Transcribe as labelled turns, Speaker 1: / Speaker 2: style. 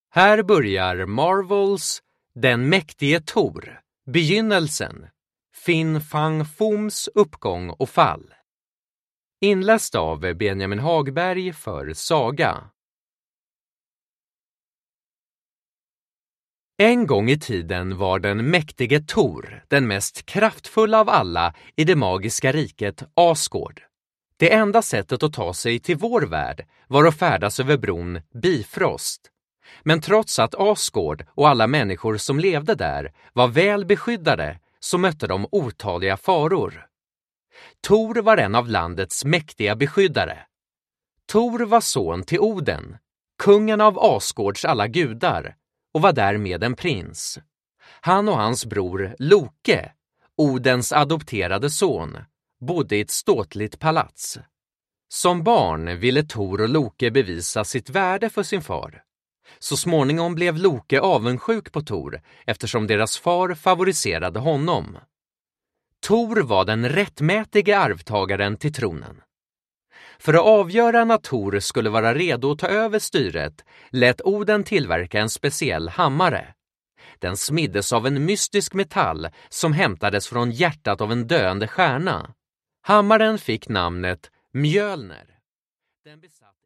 Speaker 1: Här börjar Marvels Den mäktige Tor, begynnelsen, Fin Fang Foms uppgång och fall. Inläst av Benjamin Hagberg för Saga. En gång i tiden var den mäktige Tor den mest kraftfulla av alla i det magiska riket Asgård. Det enda sättet att ta sig till vår värld var att färdas över bron Bifrost. Men trots att Asgård och alla människor som levde där var väl beskyddade så mötte de otaliga faror. Tor var en av landets mäktiga beskyddare. Tor var son till Oden, kungen av Asgårds alla gudar, och var därmed en prins. Han och hans bror Loke, Odens adopterade son, bodde i ett ståtligt palats. Som barn ville Tor och Loke bevisa sitt värde för sin far. Så småningom blev Loke avundsjuk på Tor eftersom deras far favoriserade honom. Tor var den rättmätige arvtagaren till tronen. För att avgöra när Tor skulle vara redo att ta över styret lät Oden tillverka en speciell hammare. Den smiddes av en mystisk metall som hämtades från hjärtat av en döende stjärna. Hammaren fick namnet Mjölner. Den besatt